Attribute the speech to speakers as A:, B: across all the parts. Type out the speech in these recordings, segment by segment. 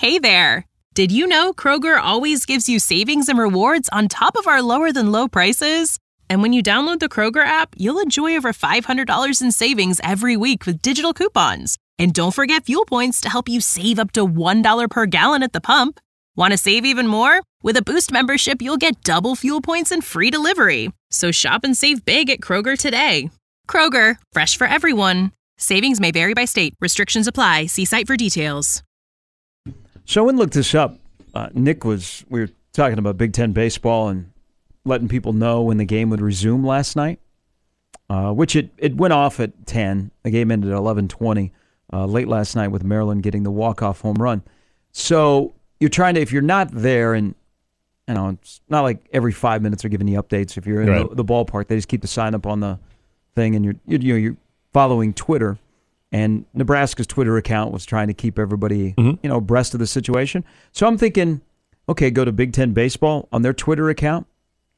A: Hey there! Did you know Kroger always gives you savings and rewards on top of our lower-than-low prices? And when you download the Kroger app, you'll enjoy over $500 in savings every week with digital coupons. And don't forget fuel points to help you save up to $1 per gallon at the pump. Want to save even more? With a Boost membership, you'll get double fuel points and free delivery. So shop and save big at Kroger today. Kroger, fresh for everyone. Savings may vary by state. Restrictions apply. See site for details.
B: So I went and looked this up. We were talking about Big Ten baseball and letting people know when the game would resume last night, which it went off at 10. The game ended at 11:20 late last night with Maryland getting the walk-off home run. So you're trying to, if you're not there, and it's not like every 5 minutes they're giving you updates. If you're in the ballpark, they just keep the sign up on the thing, and you're following Twitter. And Nebraska's Twitter account was trying to keep everybody, abreast of the situation. So I'm thinking, okay, go to Big Ten Baseball on their Twitter account.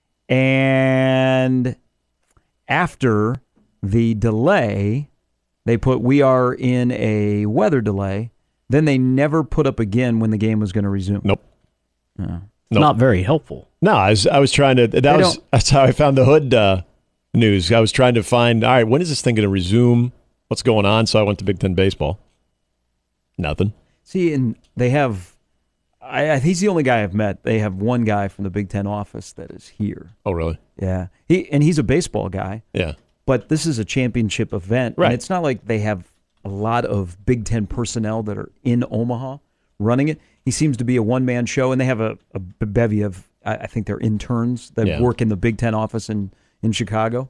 B: And after the delay, they put, we are in a weather delay. Then they never put up again when the game was going to resume.
C: Nope.
D: Not very helpful.
C: No, I was trying to, that's how I found the Hood news. I was trying to find, all right, when is this thing going to resume? What's going on? So I went to Big Ten Baseball. Nothing.
B: See, and they have, he's the only guy I've met. They have one guy from the Big Ten office that is here.
C: Oh, really?
B: Yeah. He's a baseball guy.
C: Yeah.
B: But this is a championship event.
C: Right.
B: And it's not like they have a lot of Big Ten personnel that are in Omaha running it. He seems to be a one-man show, and they have a bevy of, I think they're interns that work in the Big Ten office in Chicago.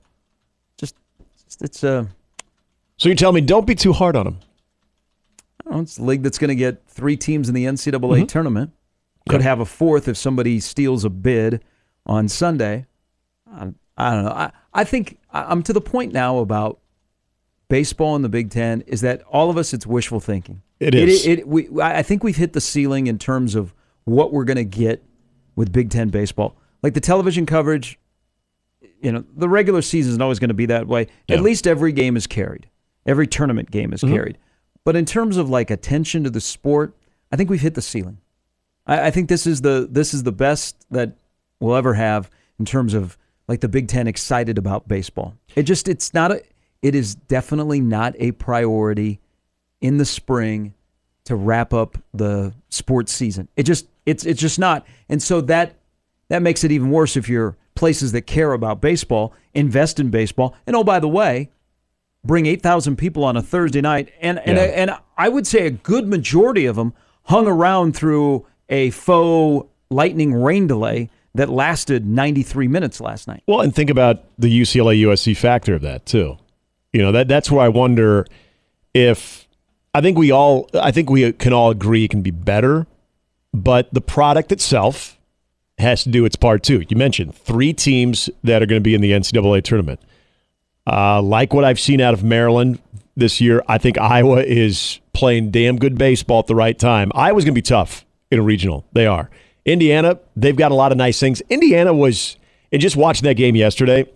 C: So you tell me, don't be too hard on them.
B: It's a league that's going to get 3 teams in the NCAA tournament. Could have a 4th if somebody steals a bid on Sunday. I don't know. I think I'm to the point now about baseball in the Big Ten is that all of us, it's wishful thinking.
C: It is.
B: I think we've hit the ceiling in terms of what we're going to get with Big Ten baseball. Like the television coverage, the regular season is always going to be that way. Yeah. At least every game is carried. Every tournament game is carried. But in terms of like attention to the sport, I think we've hit the ceiling. I think this is the best that we'll ever have in terms of like the Big Ten excited about baseball. It is definitely not a priority in the spring to wrap up the sports season. It's just not. And so that makes it even worse if you're places that care about baseball, invest in baseball. And oh, by the way, bring 8,000 people on a Thursday night. And I would say a good majority of them hung around through a faux lightning rain delay that lasted 93 minutes last night.
C: Well, and think about the UCLA-USC factor of that, too. That's where I wonder if I think we can all agree it can be better, but the product itself has to do its part, too. You mentioned 3 teams that are going to be in the NCAA tournament. Like what I've seen out of Maryland this year, I think Iowa is playing damn good baseball at the right time. Iowa's going to be tough in a regional. They are. Indiana, they've got a lot of nice things. Indiana was, and just watching that game yesterday,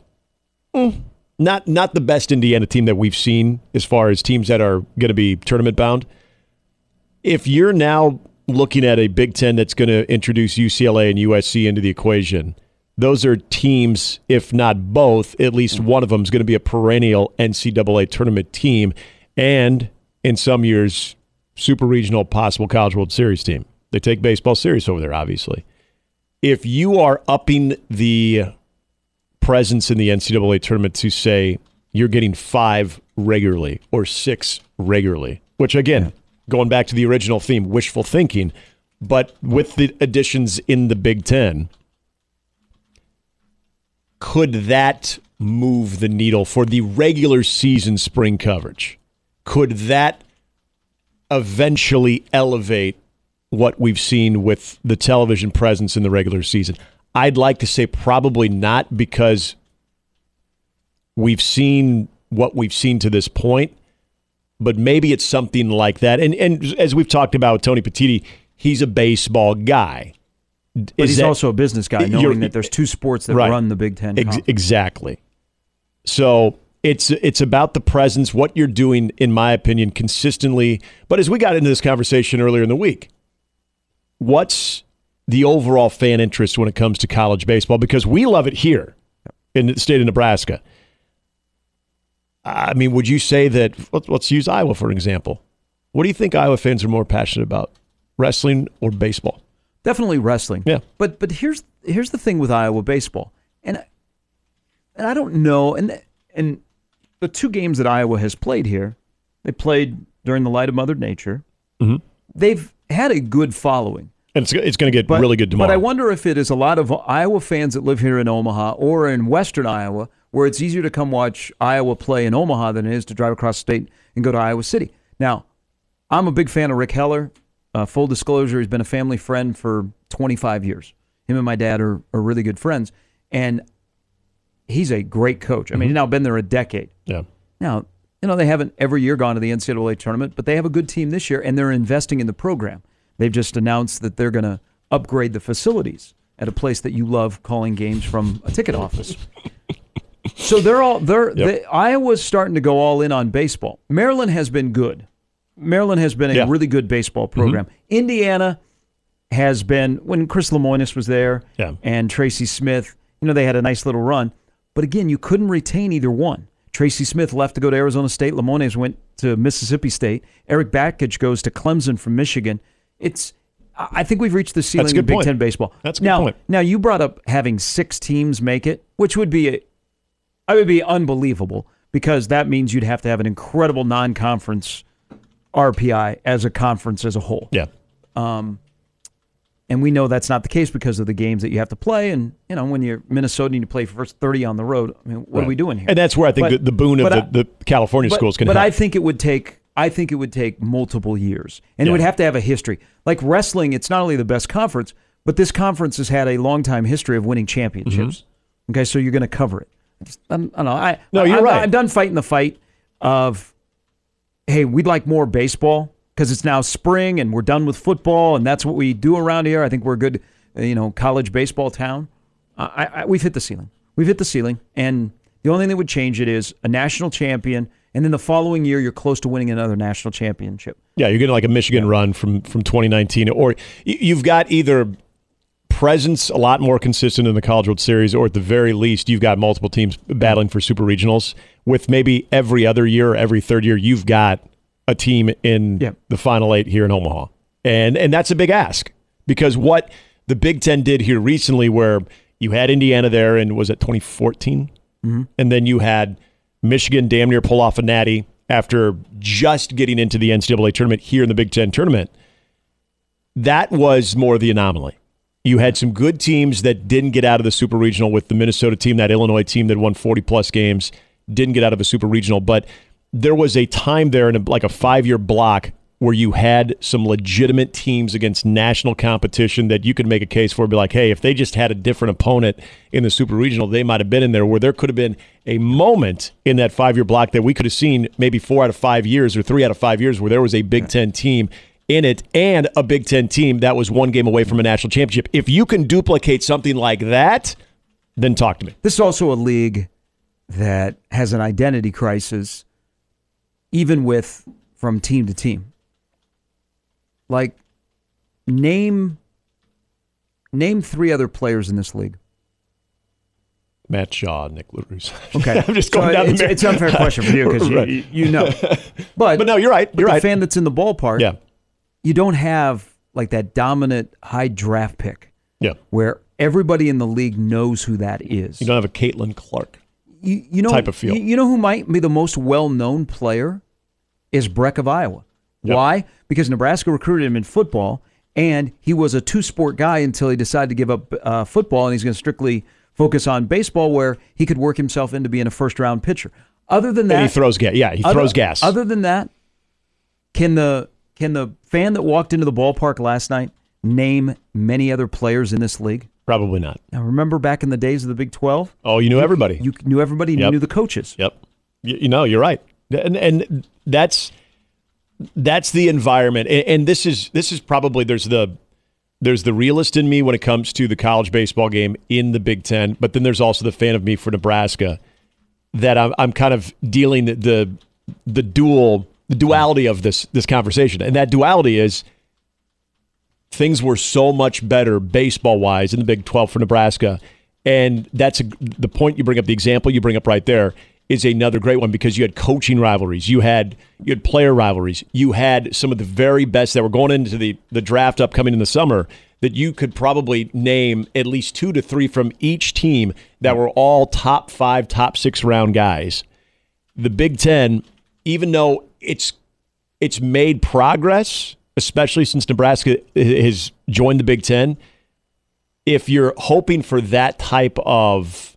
C: not the best Indiana team that we've seen as far as teams that are going to be tournament bound. If you're now looking at a Big Ten that's going to introduce UCLA and USC into the equation, those are teams, if not both, at least one of them is going to be a perennial NCAA tournament team and, in some years, super regional, possible College World Series team. They take baseball serious over there, obviously. If you are upping the presence in the NCAA tournament to say you're getting 5 regularly or 6 regularly, which, again, going back to the original theme, wishful thinking, but with the additions in the Big Ten, could that move the needle for the regular season spring coverage? Could that eventually elevate what we've seen with the television presence in the regular season? I'd like to say probably not, because we've seen what we've seen to this point, but maybe it's something like that. And as we've talked about with Tony Petitti, he's a baseball guy.
B: But he's also a business guy, knowing that there's 2 sports that run the Big Ten.
C: Exactly. So it's about the presence, what you're doing, in my opinion, consistently. But as we got into this conversation earlier in the week, what's the overall fan interest when it comes to college baseball? Because we love it here in the state of Nebraska. I mean, would you say that, let's use Iowa for an example. What do you think Iowa fans are more passionate about, wrestling or baseball?
B: Definitely wrestling.
C: Yeah.
B: But here's the thing with Iowa baseball. And I don't know, and the two games that Iowa has played here, they played during the light of Mother Nature.
C: Mm-hmm.
B: They've had a good following.
C: And it's going to get really good tomorrow.
B: But I wonder if it is a lot of Iowa fans that live here in Omaha or in western Iowa, where it's easier to come watch Iowa play in Omaha than it is to drive across the state and go to Iowa City. Now, I'm a big fan of Rick Heller. Full disclosure, he's been a family friend for 25 years. Him and my dad are really good friends. And he's a great coach. I mean, he's now been there a decade.
C: Yeah.
B: Now, they haven't every year gone to the NCAA tournament, but they have a good team this year, and they're investing in the program. They've just announced that they're going to upgrade the facilities at a place that you love calling games from a ticket office. So Iowa's starting to go all in on baseball. Maryland has been good. Maryland has been a really good baseball program. Mm-hmm. Indiana has been, when Chris Lemoynis was there and Tracy Smith, they had a nice little run. But again, you couldn't retain either one. Tracy Smith left to go to Arizona State. Lemoynis went to Mississippi State. Eric Bakich goes to Clemson from Michigan. I think we've reached the ceiling of Big Ten baseball.
C: That's a good point.
B: Now, you brought up having 6 teams make it, which would be unbelievable, because that means you'd have to have an incredible non-conference RPI as a conference as a whole.
C: Yeah.
B: And we know that's not the case because of the games that you have to play. And, when you're Minnesota and you play for first 30 on the road, I mean, what are we doing here?
C: And that's where I think the boon of the California schools can help.
B: But I think it would take multiple years. And it would have to have a history. Like wrestling, it's not only the best conference, but this conference has had a long time history of winning championships. Mm-hmm. Okay, so you're going to cover it. I don't know.
C: You're right.
B: I'm done fighting the fight of, hey, we'd like more baseball because it's now spring and we're done with football and that's what we do around here. I think we're a good, college baseball town. We've hit the ceiling. We've hit the ceiling, and the only thing that would change it is a national champion, and then the following year you're close to winning another national championship.
C: Yeah, you're getting like a Michigan run from 2019, or you've got either presence a lot more consistent in the College World Series, or at the very least you've got multiple teams battling for super regionals. With maybe every other year or every third year, you've got a team in the Final 8 here in Omaha. And that's a big ask, because what the Big Ten did here recently, where you had Indiana there in, was it 2014? Mm-hmm. And then you had Michigan damn near pull off a natty after just getting into the NCAA tournament here in the Big Ten tournament. That was more the anomaly. You had some good teams that didn't get out of the super regional, with the Minnesota team, that Illinois team that won 40-plus games, didn't get out of a super regional. But there was a time there in a 5-year block where you had some legitimate teams against national competition that you could make a case for, be like, hey, if they just had a different opponent in the super regional, they might have been in there, where there could have been a moment in that 5-year block that we could have seen maybe 4 out of 5 years or 3 out of 5 years where there was a Big Ten team in it, and a Big Ten team that was one game away from a national championship. If you can duplicate something like that, then talk to me.
B: This is also a league that has an identity crisis, even from team to team. Like, name 3 other players in this league.
C: Matt Shaw, Nick LaRusse.
B: Okay.
C: I'm just going down the
B: It's an unfair question for you because you know. But
C: no, you're right. You're right.
B: The fan that's in the ballpark, you don't have like that dominant high draft pick where everybody in the league knows who that is.
C: You don't have a Caitlin Clark type of feel.
B: You know who might be the most well-known player is Breck of Iowa. Yep. Why? Because Nebraska recruited him in football, and he was a 2-sport guy until he decided to give up football, and he's going to strictly focus on baseball, where he could work himself into being a first-round pitcher. Other than that,
C: and he throws gas. Yeah, he throws gas.
B: Other than that, can the fan that walked into the ballpark last night name many other players in this league?
C: Probably not.
B: Now, remember back in the days of the Big 12?
C: Oh, you knew everybody.
B: You knew everybody, and you knew the coaches.
C: Yep. You're right. And that's the environment. And this is probably, there's the realist in me when it comes to the college baseball game in the Big Ten, but then there's also the fan of me for Nebraska, that I'm kind of dealing the duality of this conversation. And that duality is, things were so much better baseball-wise in the Big 12 for Nebraska. And that's the point you bring up, the example you bring up right there is another great one because you had coaching rivalries. You had player rivalries. You had some of the very best that were going into the draft upcoming in the summer that you could probably name at least 2 to 3 from each team that were all top 5, top 6 round guys. The Big Ten, even though it's made progress, especially since Nebraska has joined the Big Ten, if you're hoping for that type of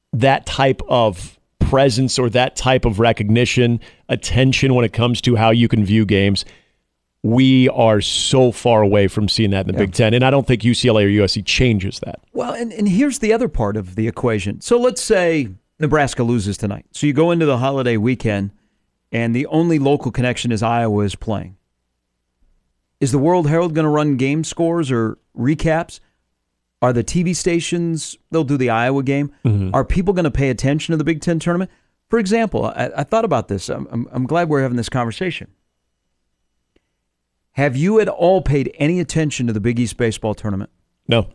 C: presence or that type of recognition, attention when it comes to how you can view games, we are so far away from seeing that in the Big Ten. And I don't think UCLA or USC changes that.
B: Well, and here's the other part of the equation. So let's say Nebraska loses tonight. So you go into the holiday weekend, and the only local connection is Iowa is playing. Is the World Herald going to run game scores or recaps? Are the TV stations, they'll do the Iowa game. Mm-hmm. Are people going to pay attention to the Big Ten tournament? For example, I thought about this. I'm glad we're having this conversation. Have you at all paid any attention to the Big East baseball tournament?
C: No.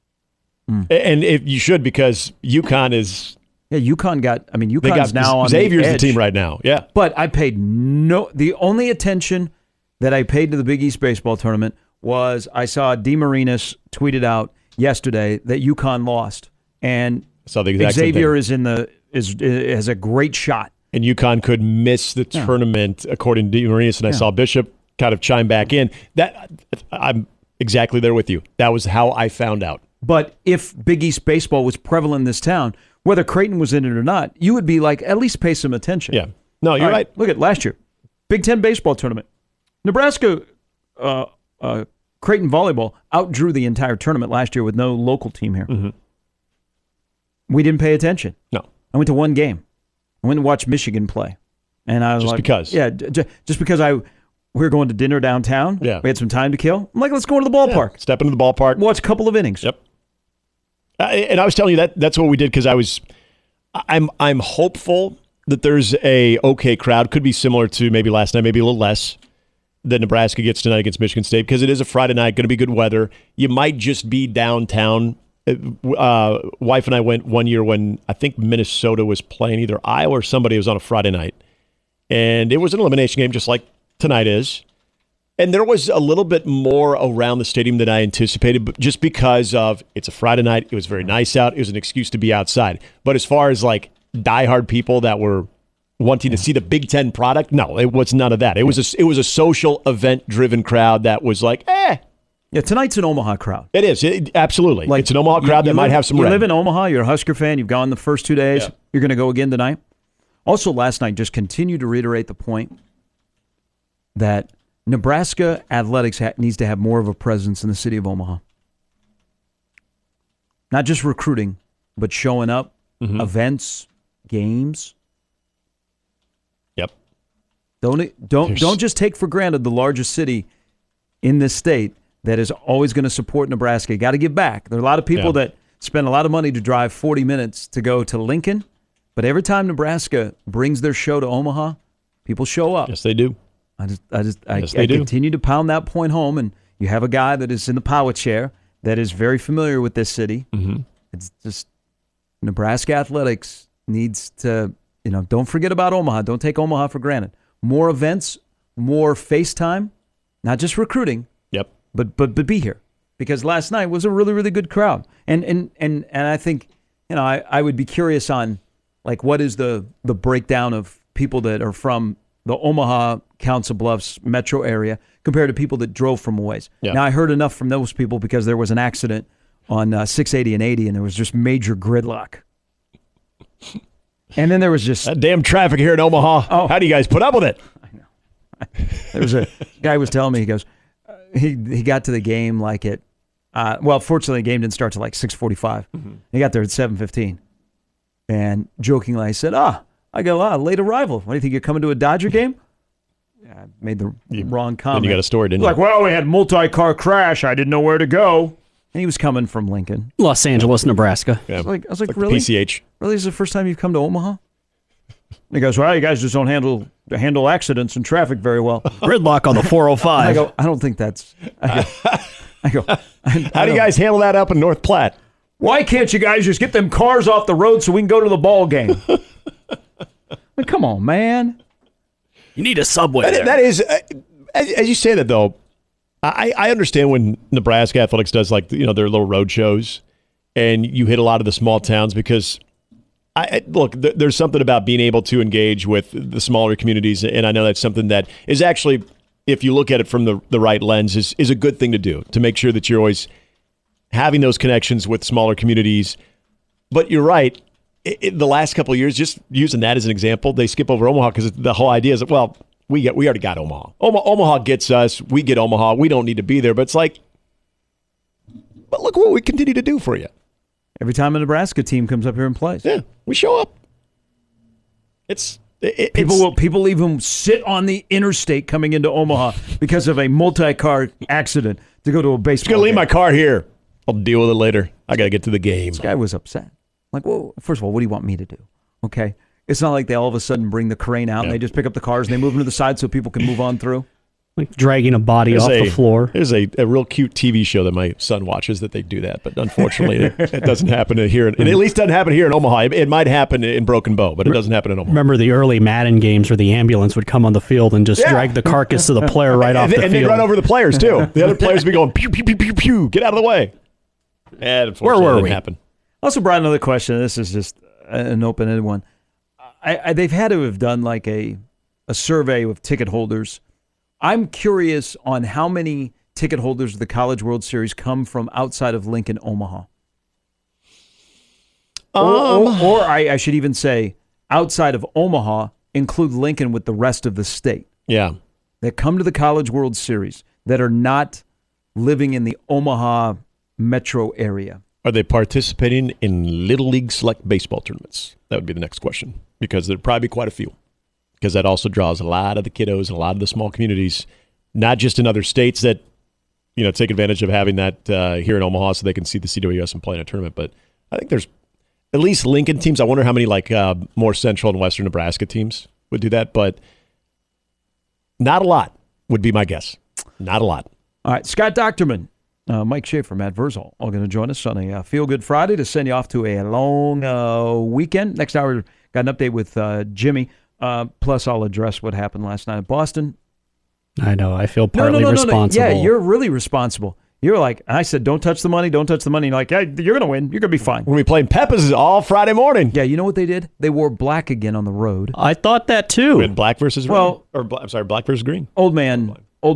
C: And if you should, because UConn is...
B: Yeah, UConn's now on
C: Xavier's
B: the edge.
C: The team right now, yeah.
B: But I paid the only attention that I paid to the Big East baseball tournament was I saw DeMarinis tweeted out yesterday that UConn lost, and Xavier is has a great shot,
C: and UConn could miss the tournament according to DeMarinis. And I saw Bishop kind of chime back in. That I'm exactly there with you. That was how I found out.
B: But if Big East baseball was prevalent in this town, whether Creighton was in it or not, you would be like, at least pay some attention.
C: Yeah, no, you're right.
B: Look at last year, Big Ten baseball tournament, Nebraska. Creighton volleyball outdrew the entire tournament last year with no local team here. Mm-hmm. We didn't pay attention.
C: No.
B: I went to one game. I went to watch Michigan play. And I was
C: because.
B: Yeah, just because we were going to dinner downtown.
C: Yeah.
B: We had some time to kill. I'm like, let's go into the ballpark.
C: Yeah. Step into the ballpark.
B: Watch a couple of innings.
C: Yep. And I was telling you that's what we did because I'm hopeful that there's a okay crowd. Could be similar to maybe last night, maybe a little less, that Nebraska gets tonight against Michigan State because it is a Friday night, going to be good weather. You might just be downtown. Wife and I went one year when I think Minnesota was playing either Iowa or somebody. It was on a Friday night. And it was an elimination game just like tonight is. And there was a little bit more around the stadium than I anticipated, but just because of it's a Friday night. It was very nice out. It was an excuse to be outside. But as far as like diehard people that were wanting to see the Big Ten product, no, it was none of that. It was a social event-driven crowd that was like,
B: Yeah, tonight's an Omaha crowd.
C: It is, absolutely. Like, it's an Omaha crowd that might have some red.
B: You live in Omaha, you're a Husker fan, you've gone the first 2 days, You're going to go again tonight. Also, last night, just continue to reiterate the point that Nebraska athletics needs to have more of a presence in the city of Omaha. Not just recruiting, but showing up, events, games.
C: Yep.
B: Don't just take for granted the largest city in this state that is always going to support Nebraska. You got to give back. There are a lot of people that spend a lot of money to drive 40 minutes to go to Lincoln, but every time Nebraska brings their show to Omaha, people show up.
C: Yes, they do.
B: I continue to pound that point home, and you have a guy that is in the power chair that is very familiar with this city. Mm-hmm. It's just Nebraska athletics needs to, don't forget about Omaha. Don't take Omaha for granted. More events, more FaceTime, not just recruiting.
C: Yep.
B: But be here, because last night was a really, really good crowd, and I think I would be curious on like what is the breakdown of people that are from the Omaha, Council Bluffs metro area compared to people that drove from a ways. Yeah. Now I heard enough from those people because there was an accident on 680 and 80, and there was just major gridlock. And then there was just
C: that damn traffic here in Omaha. Oh. How do you guys put up with it?
B: I know. There was a guy was telling me, he goes, he got to the game like at, fortunately the game didn't start till like 6:45. Mm-hmm. He got there at 7:15. And jokingly I said, I go, late arrival. What do you think, you're coming to a Dodger game? Yeah, I made the wrong comment.
C: Then you got a story, didn't you?
B: Like, well, we had multi-car crash. I didn't know where to go. And he was coming from Lincoln.
D: Los Angeles, Nebraska.
B: Yeah. I was like, really?
C: PCH.
B: Really? This is the first time you've come to Omaha? And he goes, well, you guys just don't handle accidents and traffic very well.
D: Gridlock on the 405.
B: I go, I don't think that's... I go,
C: how do you guys handle that up in North Platte?
B: Why can't you guys just get them cars off the road so we can go to the ball game? Like, come on, man.
D: You need a subway there.
C: That is, as you say that, though, I understand when Nebraska Athletics does, like, their little road shows, and you hit a lot of the small towns because, look, there's something about being able to engage with the smaller communities, and I know that's something that is actually, if you look at it from the right lens, is a good thing to do, to make sure that you're always having those connections with smaller communities. But you're right. The last couple of years, just using that as an example, they skip over Omaha because the whole idea is that, well, we already got Omaha. Omaha gets us. We get Omaha. We don't need to be there. But it's like, but look what we continue to do for you.
B: Every time a Nebraska team comes up here and plays.
C: Yeah, we show up.
B: People even sit on the interstate coming into Omaha because of a multi-car accident to go to a baseball game.
C: I'm going to leave my car here. I'll deal with it later. I got to get to the game.
B: This guy was upset. Like, well, first of all, what do you want me to do? Okay. It's not like they all of a sudden bring the crane out and they just pick up the cars and they move them to the side so people can move on through.
D: Like dragging a body off the floor.
C: There's a real cute TV show that my son watches that they do that, but unfortunately it doesn't happen here. It at least doesn't happen here in Omaha. It might happen in Broken Bow, but it doesn't happen in Omaha.
D: Remember the early Madden games where the ambulance would come on the field and just drag the carcass of the player right off the field.
C: And they'd run over the players, too. The other players would be going, pew, pew, pew, pew, pew, get out of the way. And unfortunately,
D: where were
C: it
D: we?
C: didn't happen.
B: Also brought another question. This is just an open-ended one. They've had to have done like a survey of ticket holders. I'm curious on how many ticket holders of the College World Series come from outside of Lincoln, Omaha. Or I should even say outside of Omaha, include Lincoln with the rest of the state.
C: Yeah.
B: That come to the College World Series that are not living in the Omaha metro area.
C: Are they participating in Little League Select Baseball tournaments? That would be the next question, because there'd probably be quite a few, because that also draws a lot of the kiddos and a lot of the small communities, not just in other states that take advantage of having that here in Omaha so they can see the CWS and play in a tournament. But I think there's at least Lincoln teams. I wonder how many more central and western Nebraska teams would do that, but not a lot would be my guess. Not a lot.
B: All right, Scott Docterman, Mike Schaefer, Matt Verzal, all going to join us on a Feel Good Friday to send you off to a long weekend. Next hour, got an update with Jimmy. Plus, I'll address what happened last night in Boston.
D: I know. I feel partly responsible.
B: Yeah, you're really responsible. You're like, I said, don't touch the money, don't touch the money. You're like, yeah, you're going to win. You're going to be fine.
C: We're going to be playing Peppa's all Friday morning.
B: Yeah, you know what they did? They wore black again on the road.
D: I thought that too.
C: We had black versus green. Black versus green.
B: Old man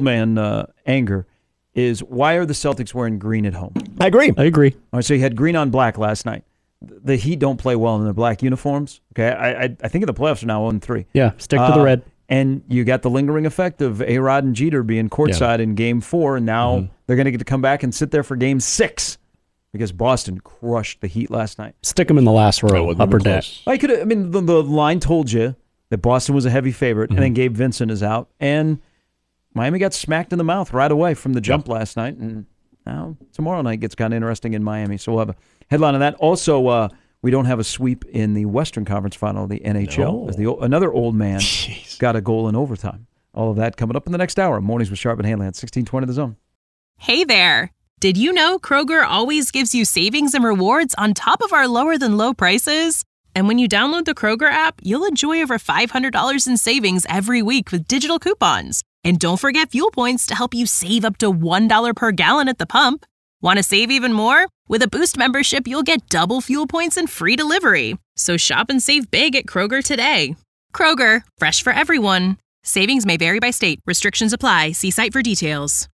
B: anger is, why are the Celtics wearing green at home?
C: I agree.
B: All right, so you had green on black last night. The Heat don't play well in their black uniforms. Okay, I think the playoffs are now 1-3.
D: Yeah, stick to the red.
B: And you got the lingering effect of A-Rod and Jeter being courtside in Game 4, and now they're going to get to come back and sit there for Game 6 because Boston crushed the Heat last night.
D: Stick them in the last row, upper deck.
B: The line told you that Boston was a heavy favorite, and then Gabe Vincent is out, and Miami got smacked in the mouth right away from the jump last night, and now tomorrow night gets kind of interesting in Miami, so we'll have a headline on that. Also, we don't have a sweep in the Western Conference Final of the NHL. As another old man got a goal in overtime. All of that coming up in the next hour. Mornings with Sharp and Hanley at 1620 The Zone.
A: Hey there. Did you know Kroger always gives you savings and rewards on top of our lower than low prices? And when you download the Kroger app, you'll enjoy over $500 in savings every week with digital coupons. And don't forget fuel points to help you save up to $1 per gallon at the pump. Want to save even more? With a Boost membership, you'll get double fuel points and free delivery. So shop and save big at Kroger today. Kroger, fresh for everyone. Savings may vary by state. Restrictions apply. See site for details.